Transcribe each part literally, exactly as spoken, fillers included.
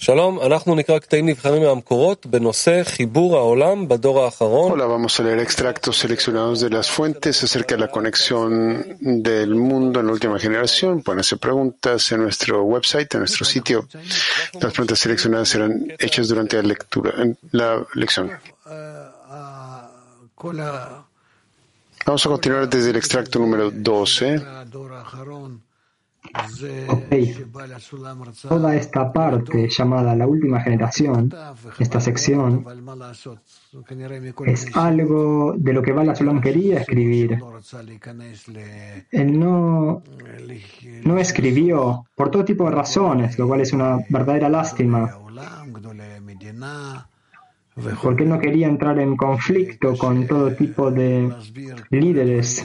Hola, vamos a leer extractos seleccionados de las fuentes acerca de la conexión del mundo en la última generación. Pueden hacer preguntas en nuestro website, en nuestro sitio. Las preguntas seleccionadas serán hechas durante la lectura, en la lección. Vamos a continuar desde el extracto número doce. Ok, toda esta parte llamada la última generación, esta sección, es algo de lo que Bala Sulam quería escribir. Él no, no escribió por todo tipo de razones, lo cual es una verdadera lástima, porque él no quería entrar en conflicto con todo tipo de líderes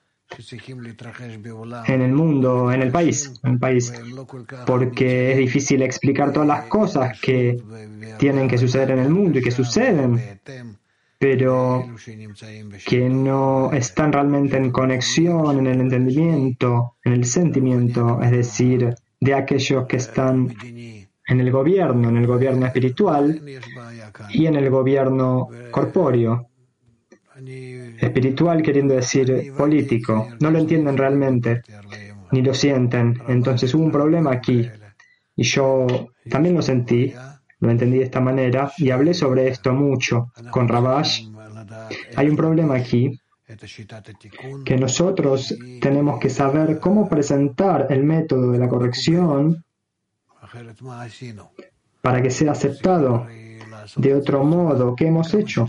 en el mundo, en el país, en el país, porque es difícil explicar todas las cosas que tienen que suceder en el mundo y que suceden, pero que no están realmente en conexión, en el entendimiento, en el sentimiento, es decir, de aquellos que están en el gobierno, en el gobierno espiritual y en el gobierno corpóreo. Espiritual queriendo decir político. No lo entienden realmente, ni lo sienten. Entonces hubo un problema aquí. Y yo también lo sentí, lo entendí de esta manera, y hablé sobre esto mucho con Rabash. Hay un problema aquí, que nosotros tenemos que saber cómo presentar el método de la corrección para que sea aceptado. De otro modo, ¿qué hemos hecho?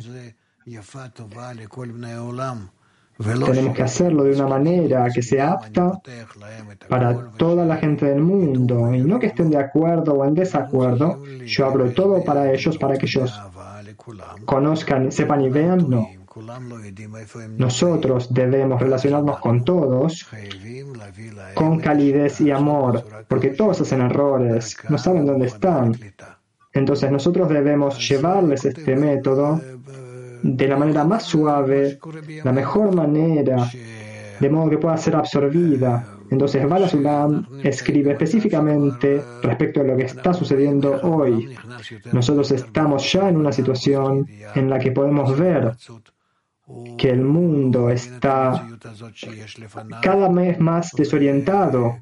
Tenemos que hacerlo de una manera que sea apta para toda la gente del mundo y no que estén de acuerdo o en desacuerdo. Yo abro todo para ellos, para que ellos conozcan, sepan y vean. No. Nosotros debemos relacionarnos con todos con calidez y amor, porque todos hacen errores, no saben dónde están. Entonces nosotros debemos llevarles este método de la manera más suave, la mejor manera, de modo que pueda ser absorbida. Entonces Bala Sulam escribe específicamente respecto a lo que está sucediendo hoy. Nosotros estamos ya en una situación en la que podemos ver que el mundo está cada vez más desorientado,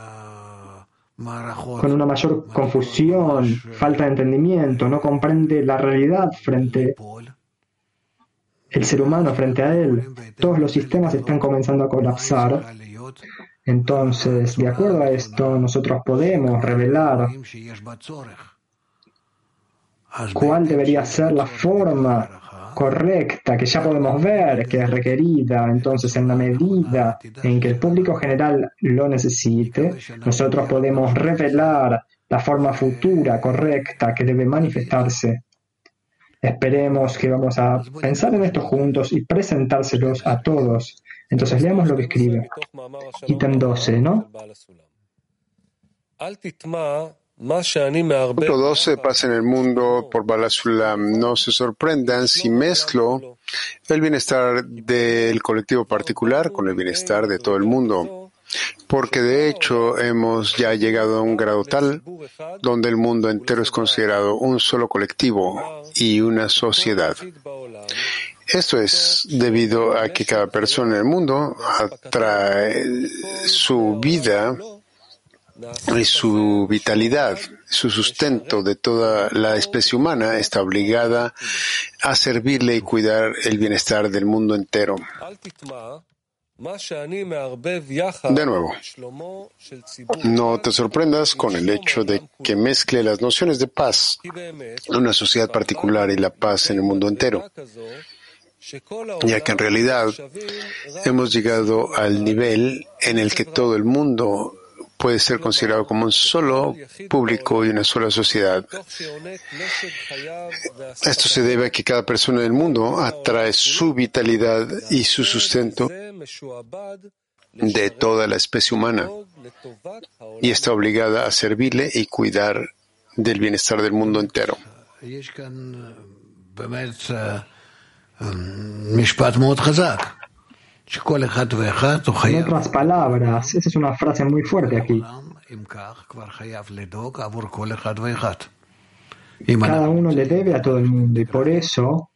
con una mayor confusión, falta de entendimiento, no comprende la realidad frente el ser humano frente a él. Todos los sistemas están comenzando a colapsar. Entonces, de acuerdo a esto, nosotros podemos revelar cuál debería ser la forma correcta que ya podemos ver que es requerida. Entonces, en la medida en que el público general lo necesite, nosotros podemos revelar la forma futura correcta que debe manifestarse. Esperemos que vamos a pensar en esto juntos y presentárselos a todos. Entonces leamos lo que escribe. Ítem doce, ¿no? Punto doce, paz en el mundo por Bala Sulam. No se sorprendan si mezclo el bienestar del colectivo particular con el bienestar de todo el mundo, porque de hecho hemos ya llegado a un grado tal donde el mundo entero es considerado un solo colectivo y una sociedad. Esto es debido a que cada persona en el mundo atrae su vida y su vitalidad, su sustento de toda la especie humana está obligada a servirle y cuidar el bienestar del mundo entero. De nuevo, no te sorprendas con el hecho de que mezcle las nociones de paz, una sociedad particular y la paz en el mundo entero, ya que en realidad hemos llegado al nivel en el que todo el mundo puede ser considerado como un solo público y una sola sociedad. Esto se debe a que cada persona del mundo atrae su vitalidad y su sustento de toda la especie humana y está obligada a servirle y cuidar del bienestar del mundo entero. En otras palabras, esa es una frase muy fuerte aquí. Cada uno le debe a todo el mundo y por eso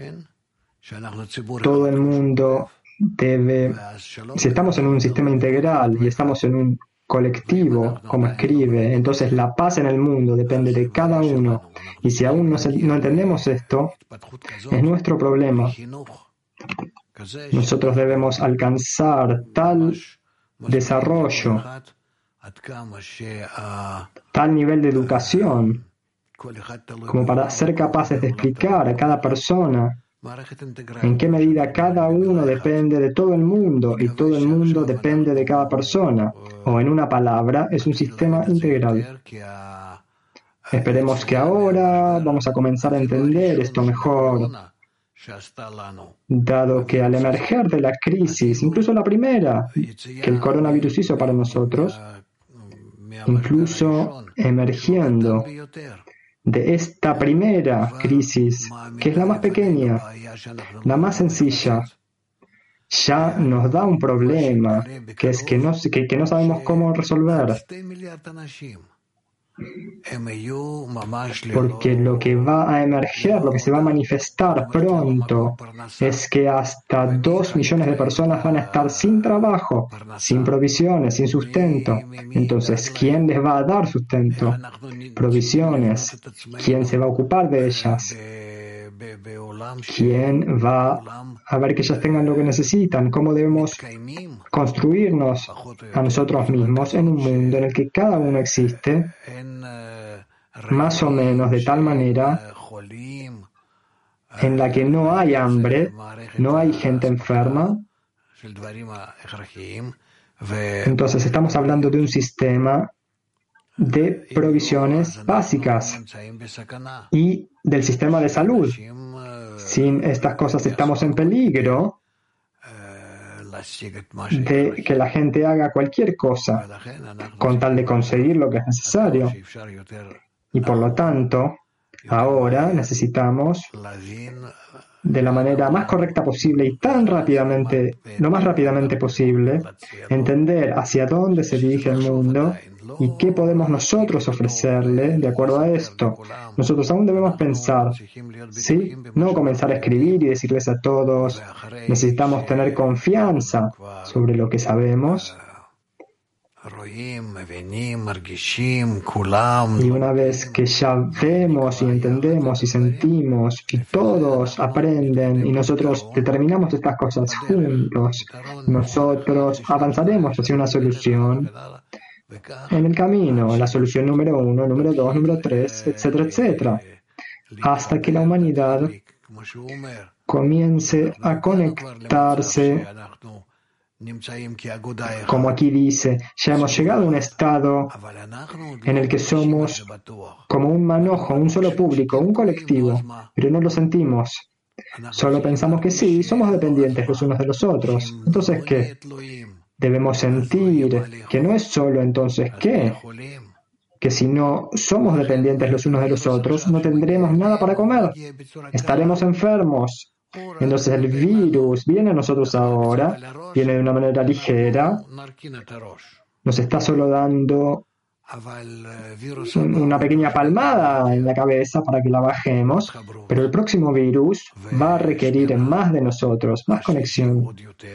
todo el mundo debe, si estamos en un sistema integral y estamos en un colectivo, como escribe, entonces la paz en el mundo depende de cada uno. Y si aún no, se, no entendemos esto, es nuestro problema. Nosotros debemos alcanzar tal desarrollo, tal nivel de educación, como para ser capaces de explicar a cada persona en qué medida cada uno depende de todo el mundo y todo el mundo depende de cada persona. O en una palabra, es un sistema integral. Esperemos que ahora vamos a comenzar a entender esto mejor, dado que al emerger de la crisis, incluso la primera que el coronavirus hizo para nosotros, incluso emergiendo de esta primera crisis, que es la más pequeña, la más sencilla, ya nos da un problema, que es que no, que, que no sabemos cómo resolver. Porque lo que va a emerger, lo que se va a manifestar pronto, es que hasta dos millones de personas van a estar sin trabajo, sin provisiones, sin sustento. Entonces, ¿quién les va a dar sustento? Provisiones. ¿Quién se va a ocupar de ellas? ¿Quién va a ver que ellas tengan lo que necesitan? ¿Cómo debemos construirnos a nosotros mismos en un mundo en el que cada uno existe más o menos de tal manera en la que no hay hambre, no hay gente enferma? Entonces estamos hablando de un sistema de provisiones básicas y del sistema de salud. Sin estas cosas estamos en peligro de que la gente haga cualquier cosa con tal de conseguir lo que es necesario. Y por lo tanto, ahora necesitamos, de la manera más correcta posible y tan rápidamente, lo más rápidamente posible, entender hacia dónde se dirige el mundo y qué podemos nosotros ofrecerle de acuerdo a esto. Nosotros aún debemos pensar, ¿sí? No comenzar a escribir y decirles a todos, necesitamos tener confianza sobre lo que sabemos. Y una vez que ya vemos y entendemos y sentimos y todos aprenden y nosotros determinamos estas cosas juntos, nosotros avanzaremos hacia una solución en el camino, la solución número uno, número dos, número tres, etcétera, etcétera, hasta que la humanidad comience a conectarse. Como aquí dice, ya hemos llegado a un estado en el que somos como un manojo, un solo público, un colectivo, pero no lo sentimos. Solo pensamos que sí, somos dependientes los unos de los otros. Entonces, ¿qué? Debemos sentir que no es solo entonces ¿qué? Que si no somos dependientes los unos de los otros, no tendremos nada para comer. Estaremos enfermos. Entonces el virus viene a nosotros ahora, viene de una manera ligera, nos está solo dando una pequeña palmada en la cabeza para que la bajemos, pero el próximo virus va a requerir más de nosotros, más conexión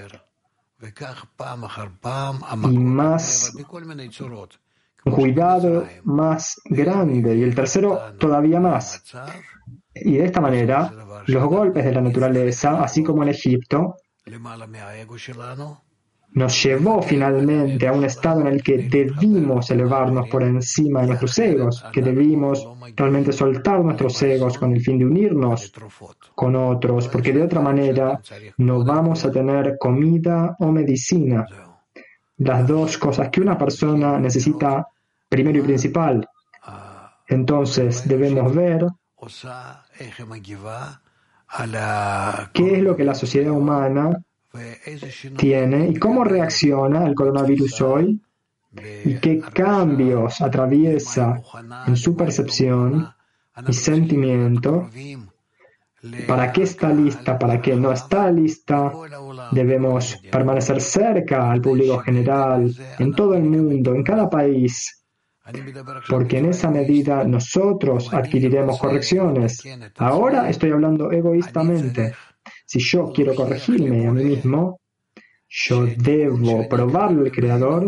y más cuidado más grande, y el tercero todavía más. Y de esta manera, los golpes de la naturaleza, así como en Egipto, nos llevó finalmente a un estado en el que debimos elevarnos por encima de nuestros egos, que debimos realmente soltar nuestros egos con el fin de unirnos con otros, porque de otra manera no vamos a tener comida o medicina, las dos cosas que una persona necesita primero y principal. Entonces debemos ver qué es lo que la sociedad humana tiene y cómo reacciona al coronavirus hoy y qué cambios atraviesa en su percepción y sentimiento, para qué está lista, para qué no está lista. Debemos permanecer cerca al público general, en todo el mundo, en cada país, porque en esa medida nosotros adquiriremos correcciones. Ahora estoy hablando egoístamente. Si yo quiero corregirme a mí mismo, yo debo probarle al Creador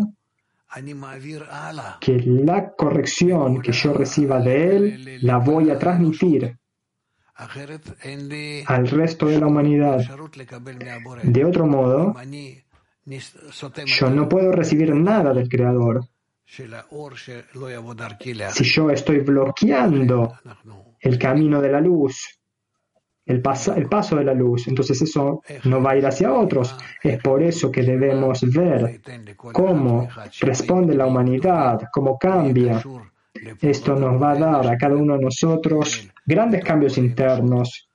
que la corrección que yo reciba de Él la voy a transmitir al resto de la humanidad. De otro modo, yo no puedo recibir nada del Creador. Si yo estoy bloqueando el camino de la luz, el, pas el paso de la luz, entonces eso no va a ir hacia otros. Es por eso que debemos ver cómo responde la humanidad, cómo cambia. Esto nos va a dar a cada uno de nosotros grandes cambios internos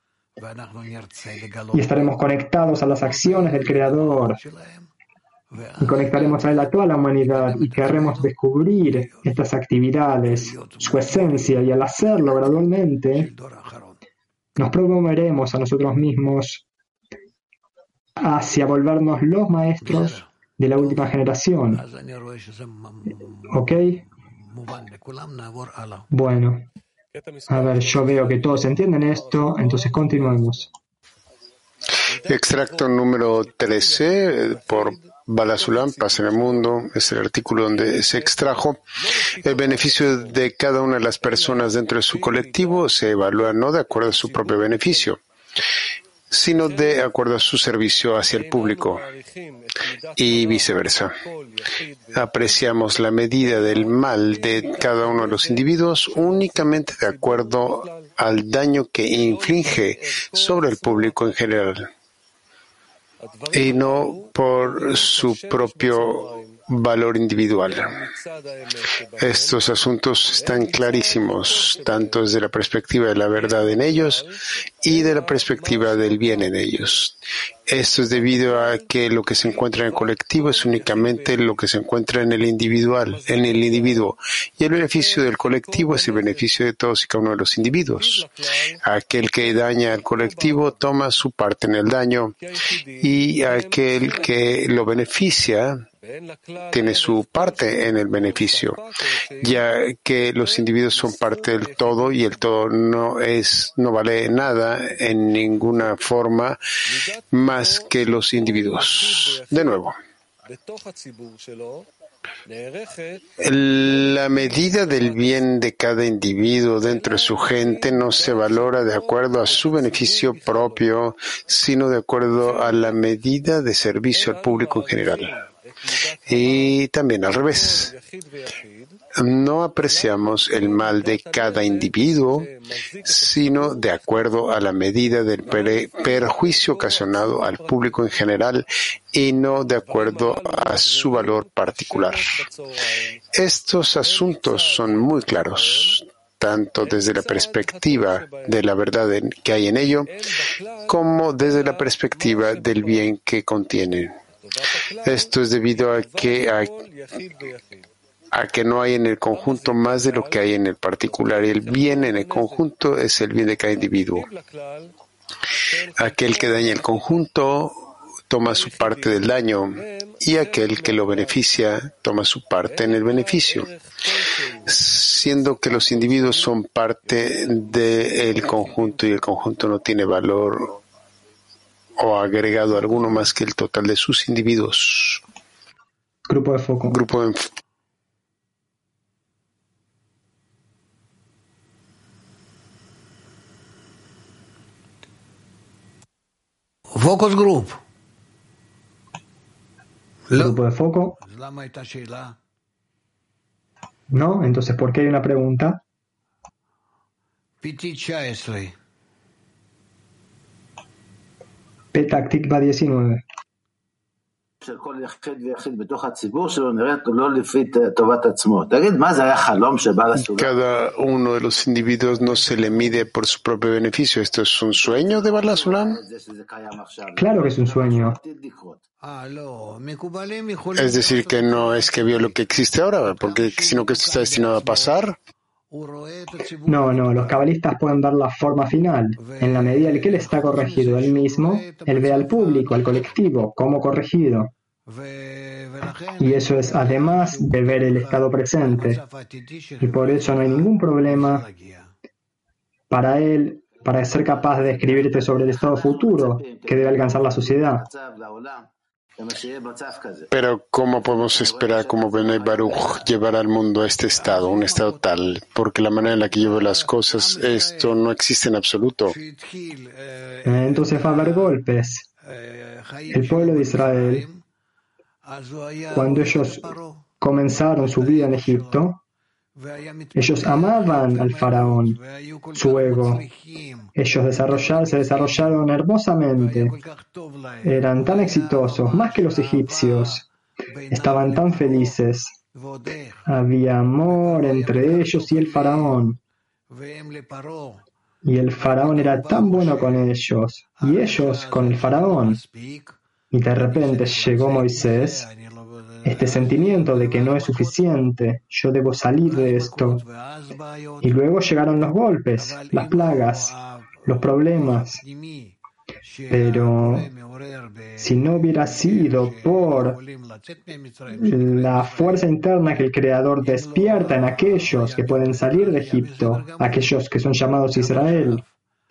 y estaremos conectados a las acciones del Creador y conectaremos a Él a toda la humanidad y querremos descubrir estas actividades, su esencia, y al hacerlo gradualmente nos promoveremos a nosotros mismos hacia volvernos los maestros de la última generación. ¿Ok? Bueno, a ver, yo veo que todos entienden esto, entonces continuemos. Extracto número trece por Balasulam, Paz en el Mundo, es el artículo donde se extrajo. El beneficio de cada una de las personas dentro de su colectivo se evalúa no de acuerdo a su propio beneficio, sino de acuerdo a su servicio hacia el público y viceversa. Apreciamos la medida del mal de cada uno de los individuos únicamente de acuerdo al daño que inflige sobre el público en general, y no por su propio valor individual. Estos asuntos están clarísimos, tanto desde la perspectiva de la verdad en ellos y de la perspectiva del bien en ellos. Esto es debido a que lo que se encuentra en el colectivo es únicamente lo que se encuentra en el individual, en el individuo, y el beneficio del colectivo es el beneficio de todos y cada uno de los individuos. Aquel que daña al colectivo toma su parte en el daño, y aquel que lo beneficia tiene su parte en el beneficio, ya que los individuos son parte del todo y el todo no es, no vale nada en ninguna forma más que los individuos. De nuevo, la medida del bien de cada individuo dentro de su gente no se valora de acuerdo a su beneficio propio, sino de acuerdo a la medida de servicio al público en general. Y también al revés. No apreciamos el mal de cada individuo, sino de acuerdo a la medida del perjuicio ocasionado al público en general y no de acuerdo a su valor particular. Estos asuntos son muy claros, tanto desde la perspectiva de la verdad que hay en ello, como desde la perspectiva del bien que contienen. Esto es debido a que, a, a que no hay en el conjunto más de lo que hay en el particular. Y el bien en el conjunto es el bien de cada individuo. Aquel que daña el conjunto toma su parte del daño, y aquel que lo beneficia toma su parte en el beneficio, siendo que los individuos son parte del conjunto y el conjunto no tiene valor o agregado alguno más que el total de sus individuos. Grupo de foco. Grupo de Focus Group. Grupo de foco. No, entonces, ¿por qué hay una pregunta? P T diecinueve. Petak Tikva diecinueve. Cada uno de los individuos no se le mide por su propio beneficio. ¿Esto es un sueño de Balasulam? Claro que es un sueño. Es decir, que no es que vio lo que existe ahora, porque sino que esto está destinado a pasar. No, no, los cabalistas pueden ver la forma final. En la medida en que él está corregido él mismo, él ve al público, al colectivo, como corregido. Y eso es además de ver el estado presente. Y por eso no hay ningún problema para él, para ser capaz de escribirte sobre el estado futuro que debe alcanzar la sociedad. Pero ¿cómo podemos esperar como Benay Baruch llevar al mundo a este estado, un estado tal? Porque la manera en la que yo veo las cosas, esto no existe en absoluto. Entonces va a haber golpes. El pueblo de Israel, cuando ellos comenzaron su vida en Egipto, ellos amaban al faraón, su ego. Ellos desarrollaron, se desarrollaron hermosamente. Eran tan exitosos, más que los egipcios. Estaban tan felices. Había amor entre ellos y el faraón. Y el faraón era tan bueno con ellos, y ellos con el faraón. Y de repente llegó Moisés, este sentimiento de que no es suficiente, yo debo salir de esto. Y luego llegaron los golpes, las plagas, los problemas. Pero si no hubiera sido por la fuerza interna que el Creador despierta en aquellos que pueden salir de Egipto, aquellos que son llamados Israel,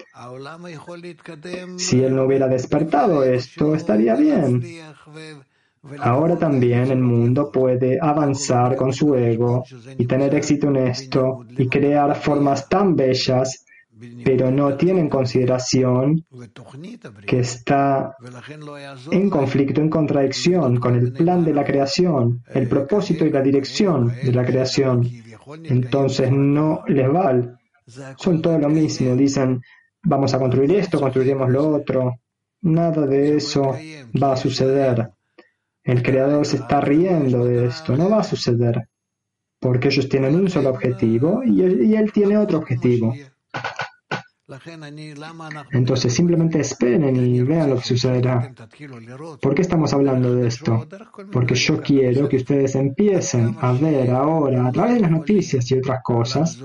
si Él no hubiera despertado esto, estaría bien. Ahora también el mundo puede avanzar con su ego y tener éxito en esto y crear formas tan bellas, pero no tiene en consideración que está en conflicto, en contradicción con el plan de la creación, el propósito y la dirección de la creación. Entonces no les vale. Son todo lo mismo. Dicen, vamos a construir esto, construiremos lo otro. Nada de eso va a suceder. El Creador se está riendo de esto. No va a suceder. Porque ellos tienen un solo objetivo y él, y él tiene otro objetivo. Entonces simplemente esperen y vean lo que sucederá. ¿Por qué estamos hablando de esto? Porque yo quiero que ustedes empiecen a ver ahora, a través de las noticias y otras cosas,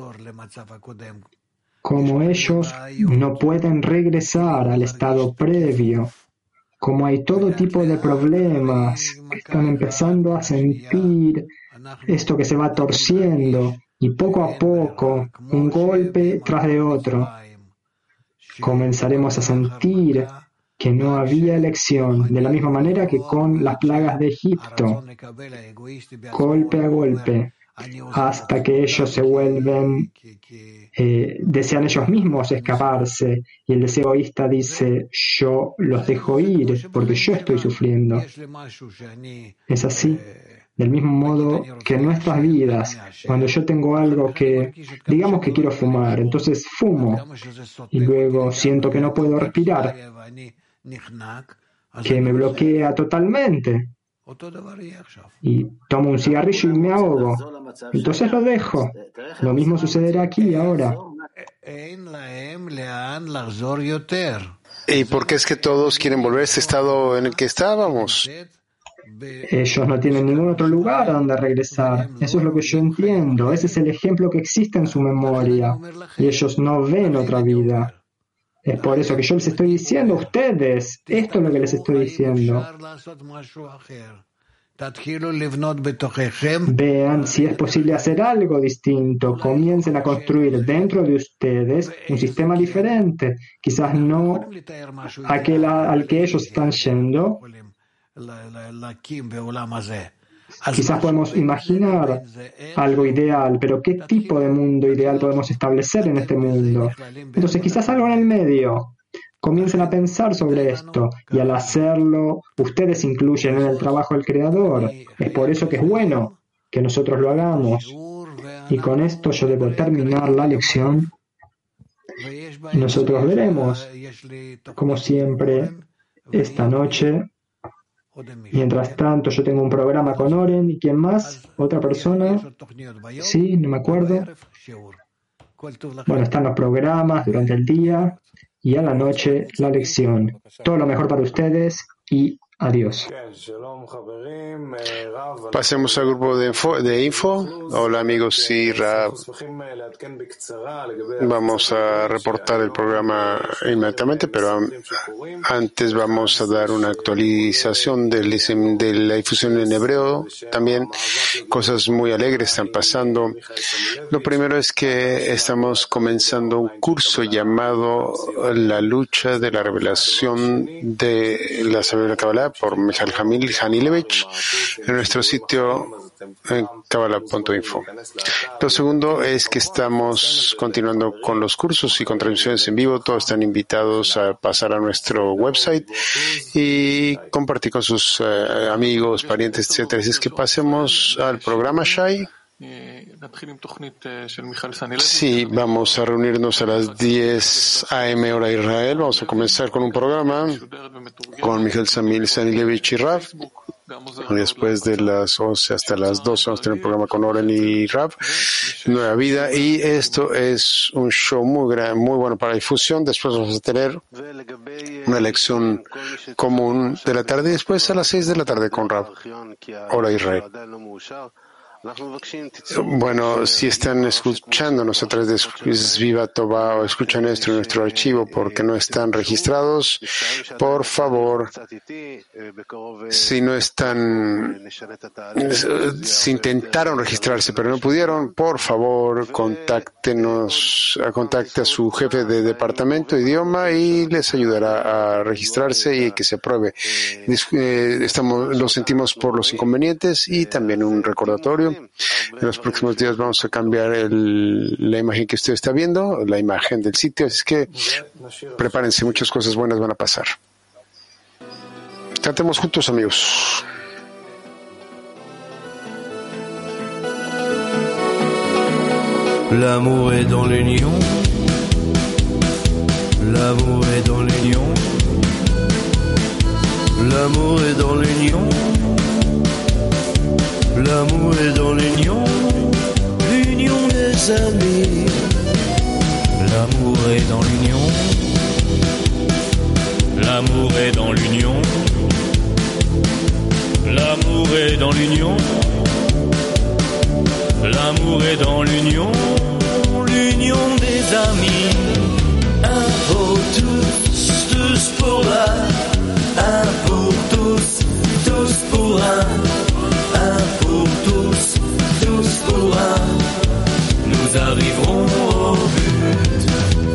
cómo ellos no pueden regresar al estado previo, cómo hay todo tipo de problemas que están empezando a sentir esto que se va torciendo y poco a poco, un golpe tras de otro, comenzaremos a sentir que no había elección, de la misma manera que con las plagas de Egipto, golpe a golpe, hasta que ellos se vuelven, eh, desean ellos mismos escaparse, y el deseo egoísta dice, yo los dejo ir porque yo estoy sufriendo. Es así. Del mismo modo que en nuestras vidas, cuando yo tengo algo que, digamos que quiero fumar, entonces fumo y luego siento que no puedo respirar, que me bloquea totalmente y tomo un cigarrillo y me ahogo, entonces lo dejo. Lo mismo sucederá aquí ahora. ¿Y por qué es que todos quieren volver a este estado en el que estábamos? Ellos no tienen ningún otro lugar a donde regresar. Eso es lo que yo entiendo. Ese es el ejemplo que existe en su memoria. Y ellos no ven otra vida. Es por eso que yo les estoy diciendo a ustedes. Esto es lo que les estoy diciendo. Vean si es posible hacer algo distinto. Comiencen a construir dentro de ustedes un sistema diferente. Quizás no aquel al que ellos están yendo. Quizás podemos imaginar algo ideal, pero ¿qué tipo de mundo ideal podemos establecer en este mundo? Entonces quizás algo en el medio. Comiencen a pensar sobre esto y al hacerlo, ustedes incluyen en el trabajo al Creador. Es por eso que es bueno que nosotros lo hagamos. Y con esto yo debo terminar la lección. Y nosotros veremos, como siempre, esta noche. Mientras tanto, yo tengo un programa con Oren. ¿Y quién más? ¿Otra persona? Sí, no me acuerdo. Bueno, están los programas durante el día y a la noche la lección. Todo lo mejor para ustedes y Adiós. Pasemos al grupo de info. De info. Hola amigos, sí, Rav. Vamos a reportar el programa inmediatamente, pero antes vamos a dar una actualización del, de la difusión en hebreo. También cosas muy alegres están pasando. Lo primero es que estamos comenzando un curso llamado La lucha de la revelación de la sabiduría Kabbalah por Mijael Hanilevich en nuestro sitio en kabbalah punto info. Lo segundo es que estamos continuando con los cursos y con transmisiones en vivo. Todos están invitados a pasar a nuestro website y compartir con sus uh, amigos, parientes, etcétera. Así es que pasemos al programa, Shai. Sí, vamos a reunirnos a las diez a eme hora Israel. Vamos a comenzar con un programa con Mijael Hanilevich y Rav. Y después de las once hasta las doce vamos a tener un programa con Oren y Rav, Nueva Vida. Y esto es un show muy gran, muy bueno para difusión. Después vamos a tener una lección común de la tarde y después a las seis de la tarde con Rav, hora Israel. Bueno, si están escuchándonos a través de Viva Tová o escuchan esto en nuestro archivo porque no están registrados, por favor, si no están, si intentaron registrarse pero no pudieron, por favor, contáctenos, contacte a su jefe de departamento de idioma y les ayudará a registrarse y que se apruebe. Estamos, lo sentimos por los inconvenientes y también un recordatorio. En los próximos días vamos a cambiar el, la imagen que usted está viendo, la imagen del sitio, así que prepárense, muchas cosas buenas van a pasar. Cantemos juntos, amigos. L'amour est dans l'union, l'amour est dans l'union, l'amour est dans l'union. L'amour est dans l'union, l'union des amis. L'amour est dans l'union, l'amour est dans l'union, l'amour est dans l'union, l'amour est dans l'union, l'union des amis. Un pour tous, tous pour un, un pour tous, tous pour un. Un pour tous, tous pour un, nous arriverons au but.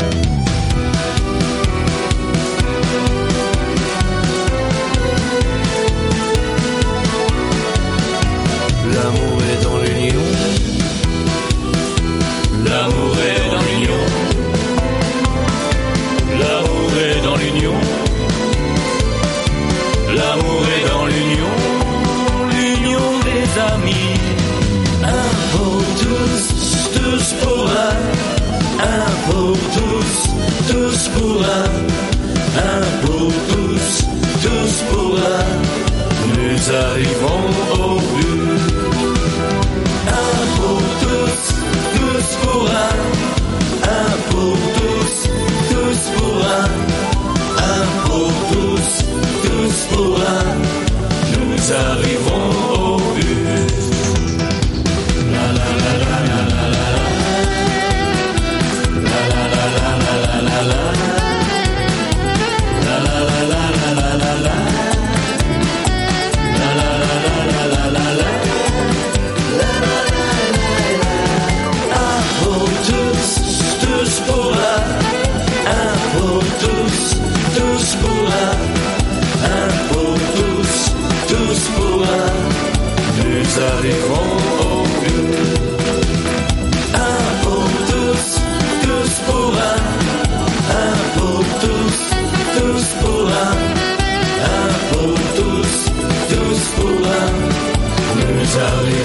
L'amour est dans l'union, l'amour est dans l'union, l'amour est dans l'union, l'amour est dans l'union. Amis, un pour tous, tous pour un, un pour tous, tous pour un, un pour tous, tous pour un, nous arrivons au but. Un pour tous, tous pour un, un pour tous, tous pour un, un pour tous, tous pour un, nous arrivons au but. Nous arriverons au but. Un pour tous, tous pour un. Un pour tous, tous pour un. Un pour tous, tous pour un. Nous arriverons